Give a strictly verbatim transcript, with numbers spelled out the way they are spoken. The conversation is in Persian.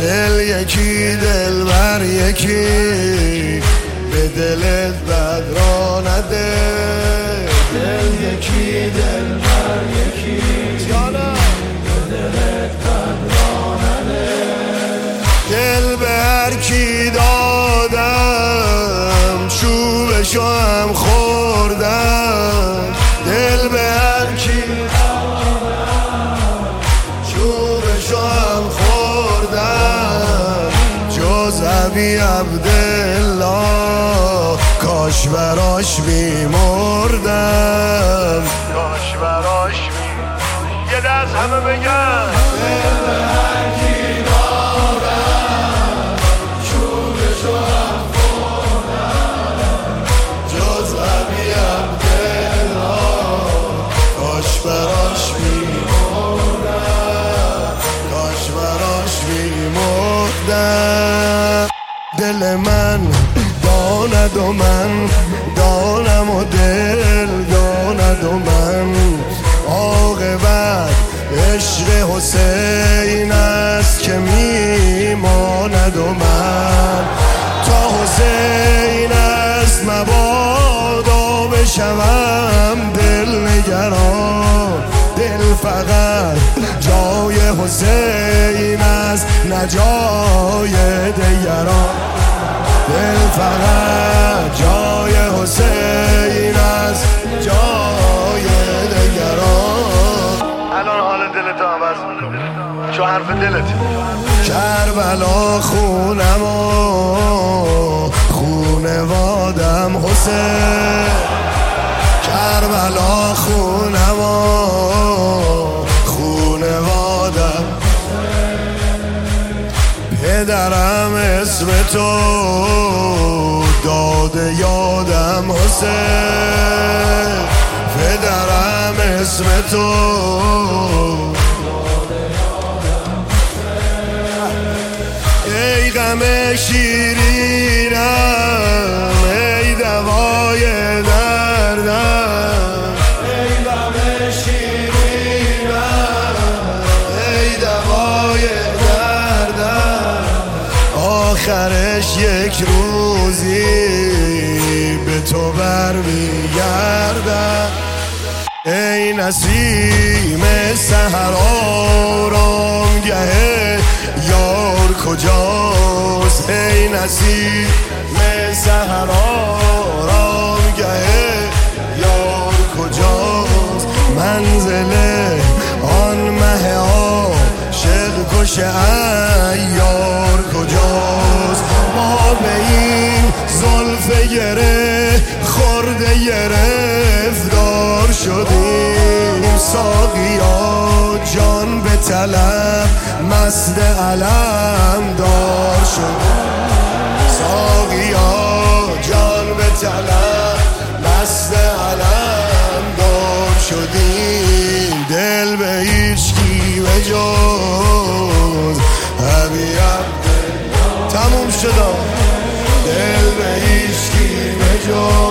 دل یکی دل بر یکی به دلت بد را نده. دل یکی دل بر یکی به دلت بد را نده. دل به هر کی دادم چوبشو هم خوردم. دل به هر کی دادم چوبشو هم خوردم. جز ابی عبدالله کاش براش میمردم. کاش براش میمردم. یه دست همه بگن دل به هر کی دادم چوبشو هم خوردم. جز ابی عبدالله کاش براش میمردم. کاش براش میمردم. دل من داند و من دانم و دل داند و من. عاقبت عشق حسین است که میماند و من. تا حسین است مبادا بشوم دل نگران. دل فقط جای حسین است نه جای دیگران. دل فقط جای حسین است جای دیگران. الان حال دلت عوض چو حرف دلت. کربلا خونم و خونوادم حسین. کربلا خونم و خونوادم. پدرم اسم تو داده یادم حسین. پدرم اسم تو ای غم شیرینم ای دوای دردم. ای غم شیرینم ای دوای دردم. آخرش یک روزی به تو برمیگردم. ای نسیم سحر آرامگه یار کجاست. ای نسیم سحر آرامگه یار کجاست. منزل آن مه عاشق کش عیار کجاست. ما به این زلف گره خورده گرفتار شدیم. ساقیا جان به طلب مست علم دار شدیم. ساقیا جان به طلب مست علم دار شدیم. دل به هیچکی به جز ابی عبدالله تموم شد. دل به هیچکی به جز